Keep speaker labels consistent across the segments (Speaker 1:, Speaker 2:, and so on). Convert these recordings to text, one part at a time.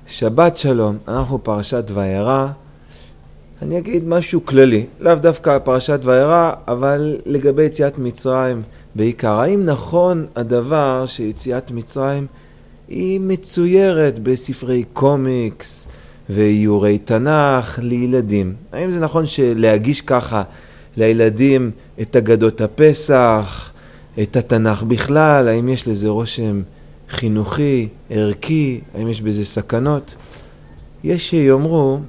Speaker 1: שבת שלום, אנחנו פרשת וירא. אני אגיד משהו כללי, לאו דווקא פרשת וירא, אבל לגבי יציאת מצרים בעיקר. האם נכון הדבר שיציאת מצרים היא מצוירת בספרי קומיקס ואיורי תנ"ך לילדים? האם זה נכון להגיש ככה לילדים את אגדות הפסח, את התנ"ך בכלל? האם יש לזה רושם חינוכי, ערכי? האם יש בזה סכנות? יש שיאמרו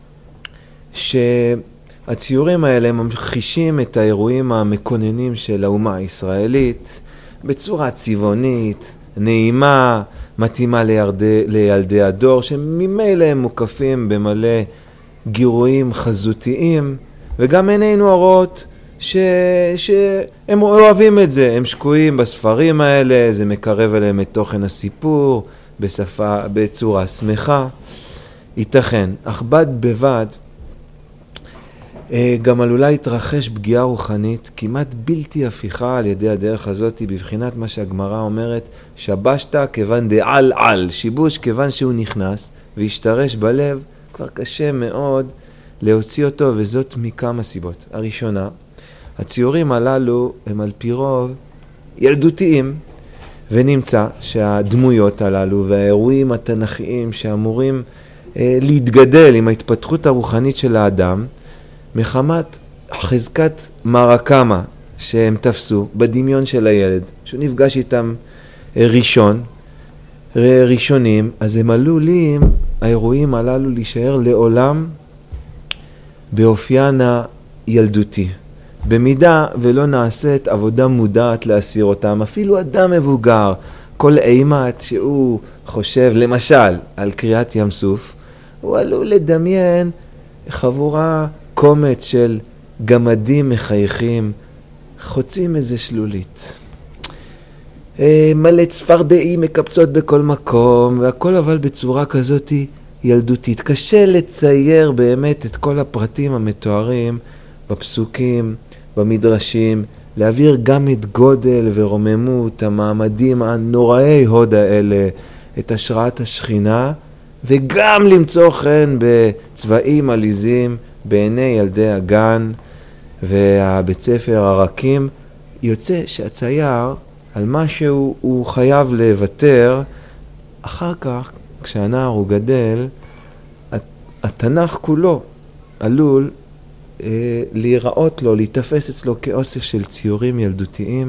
Speaker 1: שהציורים האלה ממחישים את האירועים המקוננים של האומה הישראלית בצורה צבעונית, נעימה, מתאימה לילדי הדור, שממילא הם מוקפים במלא גירויים חזותיים, וגם עינינו הרות שהם אוהבים את זה, הם שקועים בספרים האלה, זה מקרב אליהם את תוכן הסיפור בצורה שמחה. ייתכן, אך בד בבד גם עלולה להתרחש פגיעה רוחנית כמעט בלתי הפיכה על ידי הדרך הזאת, בבחינת מה שהגמרא אומרת, שבשת כיוון דעל על, שיבוש כיוון שהוא נכנס והשתרש בלב, כבר קשה מאוד להוציא אותו, וזאת מכמה סיבות. הראשונה, הציורים הללו הם על פי רוב ילדותיים, ונמצא שהדמויות הללו והאירועים התנ"כיים שאמורים להתגדל עם ההתפתחות הרוחנית של האדם, מחמת חזקת מרקמה שהם תפסו בדמיון של הילד, שהוא נפגש איתם ראשונים, אז הם עלולים, האירועים הללו, להישאר לעולם באופיין הילדותי. במידה ולא נעשית עבודה מודעת להסיר אותם, אפילו אדם מבוגר, כל אימת שהוא חושב למשל על קריאת ים סוף, הוא עלול לדמיין חבורה קומץ של גמדים מחייכים, חוצים איזה שלולית. מלא צפרדעים מקפצות בכל מקום, והכל אבל בצורה כזאת ילדותית. קשה לצייר באמת את כל הפרטים המתוארים בפסוקים, במדרשים, להעביר גם את גודל ורוממות המעמדים הנוראי הוד האלה, את השראת השכינה, וגם למצוא חן בצבעים עליזים בעיני ילדי הגן והבית ספר הרכים. יוצא שהצייר על משהו הוא חייב לוותר. אחר כך, כשהנער הוא גדל, התנ"ך כולו עלול להיראות לו, להתאפס אצלו כאוסף של ציורים ילדותיים,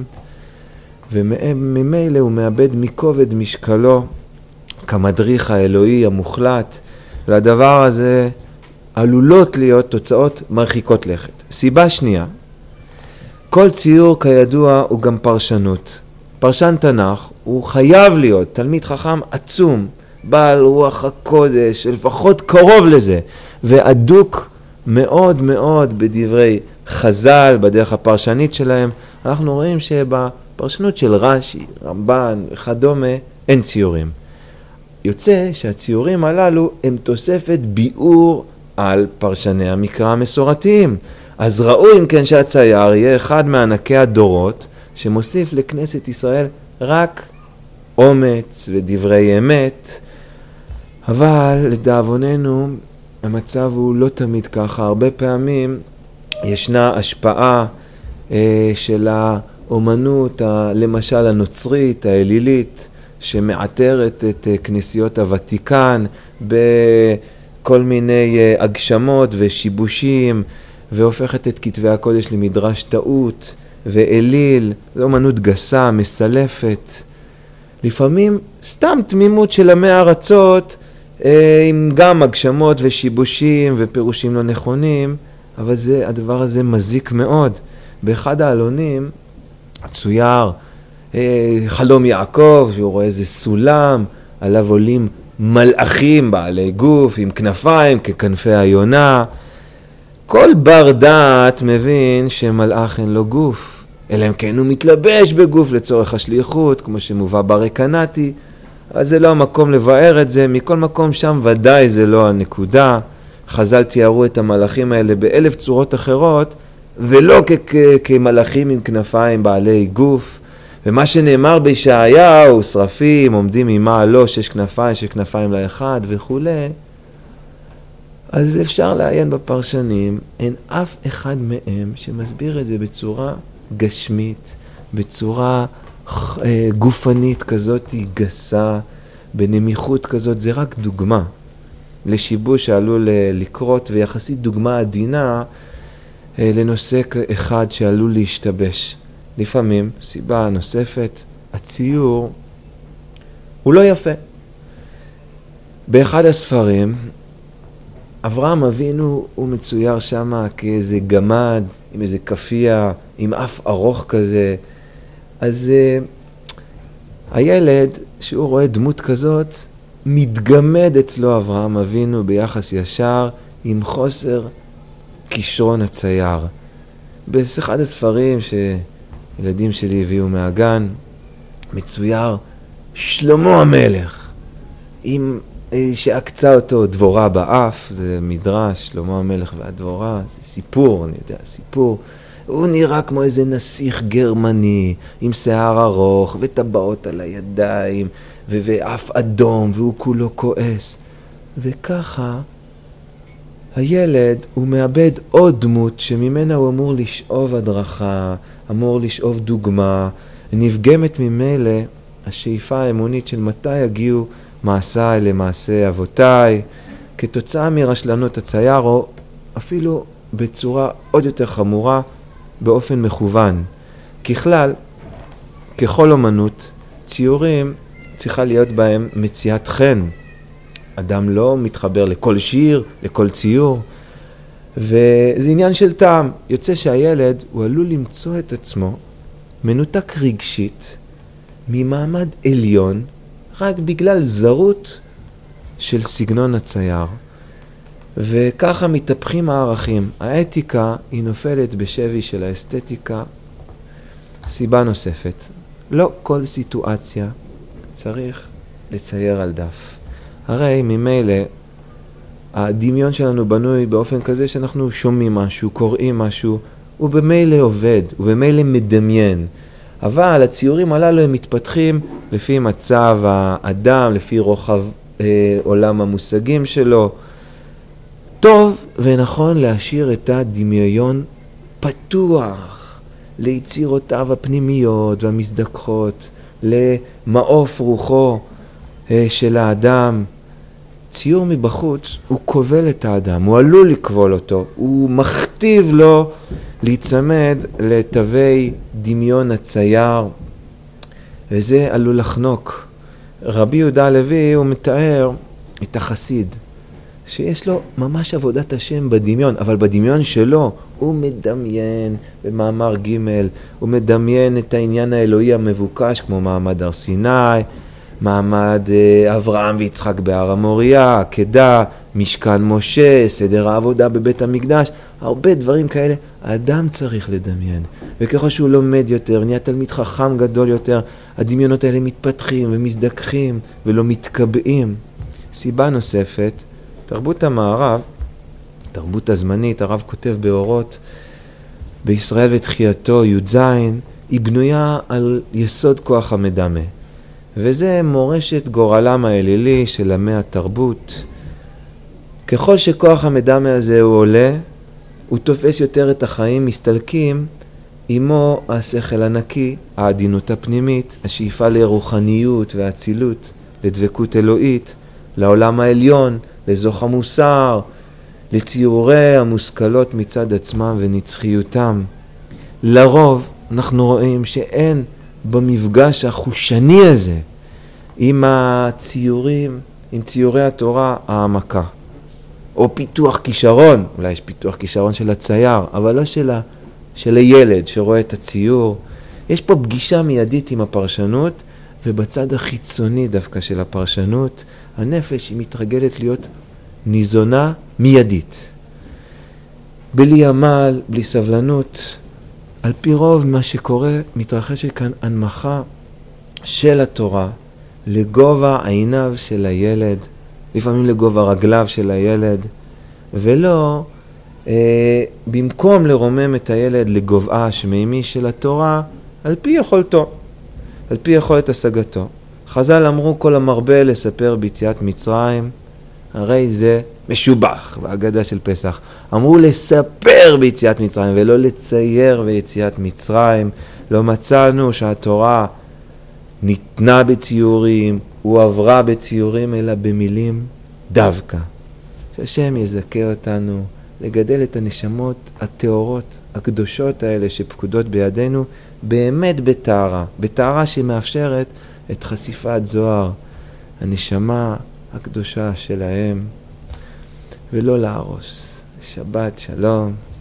Speaker 1: וממילא הוא מאבד מכובד משקלו כמדריך האלוהי המוחלט, ולדבר הזה עלולות להיות תוצאות מרחיקות לכת. סיבה שנייה, כל ציור כידוע הוא גם פרשנות. פרשן תנ"ך הוא חייב להיות תלמיד חכם עצום, בעל רוח הקודש, לפחות קרוב לזה, ועדוק מאוד מאוד בדברי חז"ל, בדרך הפרשנית שלהם. אנחנו רואים שבפרשנות של רש"י, רמב"ן וכדומה, אין ציורים. יוצא שהציורים הללו הם תוספת ביאור על פרשני המקרא המסורתיים. אז ראוי אם כן שהצייר יהיה אחד מענקי הדורות, שמוסיף לכנסת ישראל רק אומץ ודברי אמת. אבל לדאבוננו המצב הוא לא תמיד ככה. הרבה פעמים ישנה השפעה של האומנות, למשל הנוצרית, האלילית, שמעטרת את כנסיות הוותיקן בכל מיני הגשמות ושיבושים, והופכת את כתבי הקודש למדרש טעות ואליל. זו אומנות גסה, מסלפת. לפעמים סתם תמימות של עמי ארצות, עם גם הגשמות ושיבושים ופירושים לא נכונים, אבל הדבר הזה מזיק מאוד. באחד העלונים צויר חלום יעקב, שהוא רואה איזה סולם, עליו עולים מלאכים בעלי גוף עם כנפיים ככנפי היונה. כל בר דעת מבין שמלאך אין לו גוף, אלא אם כן הוא מתלבש בגוף לצורך השליחות, כמו שמובא ברקנתי. אז זה לא המקום לבאר את זה. מכל מקום שם ודאי זה לא הנקודה. חז"ל תיארו את המלאכים האלה באלף צורות אחרות, ולא כמלאכים עם כנפיים בעלי גוף. ומה שנאמר בישעיהו, שרפים עומדים ממעלו 6 כנפיים לאחד וכו', אז אפשר לעיין בפרשנים, אין אף אחד מהם שמסביר את זה בצורה גשמית, בצורה גופנית כזאת גסה, בנמיכות כזאת. זה רק דוגמה לשיבוש שעלול לקרות, ויחסית דוגמה עדינה לנושא אחד שעלול להשתבש. לפעמים, סיבה נוספת, הציור הוא לא יפה. באחד הספרים, אברהם אבינו הוא מצויר שם כאיזה גמד, עם איזה כפייה, עם אף ארוך כזה. אז הילד, שהוא רואה דמות כזאת, מתגמד אצלו אברהם אבינו ביחס ישר, עם חוסר כישרון הצייר. באחד הספרים שילדים שלי הביאו מהגן, מצויר שלמה המלך, עם שעקצה אותו דבורה באף, זה מדרש, שלמה המלך והדבורה, זה סיפור, אני יודע, סיפור. הוא נראה כמו איזה נסיך גרמני, עם שיער ארוך וטבעות על הידיים, ואף אדום, והוא כולו כועס. וככה, הילד הוא מאבד עוד דמות שממנה הוא אמור לשאוב הדרכה, אמור לשאוב דוגמה, נפגמת ממילא השאיפה האמונית של מתי יגיעו מעשיי למעשה אבותיי, כתוצאה מרשלנות הצייר, או אפילו בצורה עוד יותר חמורה, באופן מכוון. ככלל, ככל אומנות, ציורים צריכה להיות בהם מציאת חן. אדם לא מתחבר לכל שיר, לכל ציור, וזה עניין של טעם. יוצא שהילד הוא עלול למצוא את עצמו מנותק רגשית ממעמד עליון, רק בגלל זרות של סגנון הצייר. וככה מתהפכים הערכים. האתיקה היא נופלת בשבי של האסתטיקה. סיבה נוספת, לא כל סיטואציה צריך לצייר על דף. הרי ממילא הדמיון שלנו בנוי באופן כזה שאנחנו שומעים משהו, קוראים משהו, הוא במילא עובד, הוא במילא מדמיין. אבל הציורים הללו הם מתפתחים לפי מצב האדם, לפי רוחב עולם המושגים שלו. טוב ונכון להשאיר את הדמיון פתוח ליצירותיו הפנימיות והמזדקחות, למעוף רוחו של האדם. ציור מבחוץ הוא כובל את האדם, הוא עלול לקבול אותו, הוא מכתיב לו להיצמד לתווי דמיון הצייר, וזה עלול לחנוק. רבי יהודה הלוי הוא מתאר את החסיד, שיש לו ממש עבודת השם בדמיון, אבל בדמיון שלו הוא מדמיין במאמר ג', הוא מדמיין את העניין האלוהי המבוקש, כמו מעמד הר סיני, מעמד אברהם ויצחק בהר המוריה, עקדה, משכן משה, סדר העבודה בבית המקדש, הרבה דברים כאלה האדם צריך לדמיין. וככל שהוא לומד יותר, נהיה תלמיד חכם גדול יותר, הדמיונות האלה מתפתחים ומזדככים ולא מתקבעים. סיבה נוספת, תרבות המערב, תרבות הזמנית, הרב כותב באורות, בישראל ותחייתו, י"ז, היא בנויה על יסוד כוח המדמה. וזה מורשת גורלם האלילי של עמי התרבות. ככל שכוח המדמה הזה הוא עולה, הוא תופס יותר את החיים, מסתלקים עמו השכל הנקי, העדינות הפנימית, השאיפה לרוחניות והצילות, לדבקות אלוהית, לעולם העליון, לזוך המוסר, לציורי המושכלות מצד עצמם ונצחיותם. לרוב אנחנו רואים שאין במפגש החושני הזה עם הציורים, עם ציורי התורה, העמקה. או פיתוח כישרון, אולי יש פיתוח כישרון של הצייר, אבל לא של הילד שרואה את הציור. יש פה פגישה מיידית עם הפרשנות, ובצד החיצוני דווקא של הפרשנות, הנפש היא מתרגלת להיות ניזונה מיידית. בלי עמל, בלי סבלנות. על פי רוב מה שקורה, מתרחשת כאן הנמכה של התורה לגובה עיניו של הילד, לפעמים לגובה רגליו של הילד, ולא במקום לרומם את הילד לגובעה השמימי של התורה, על פי יכולתו. על פי יכולת השגתו. חז"ל אמרו כל המרבה לספר ביציאת מצרים, הרי זה משובח בהגדה של פסח. אמרו לספר ביציאת מצרים ולא לצייר ביציאת מצרים. לא מצאנו שהתורה ניתנה בציורים, הועברה בציורים, אלא במילים דווקא. שהשם יזכה אותנו לגדל את הנשמות הטהורות, הקדושות האלה שפקודות בידינו, באמת בטהרה, בטהרה שמאפשרת את חשיפת זוהר, הנשמה הקדושה שלהם, ולא להרוס. שבת שלום.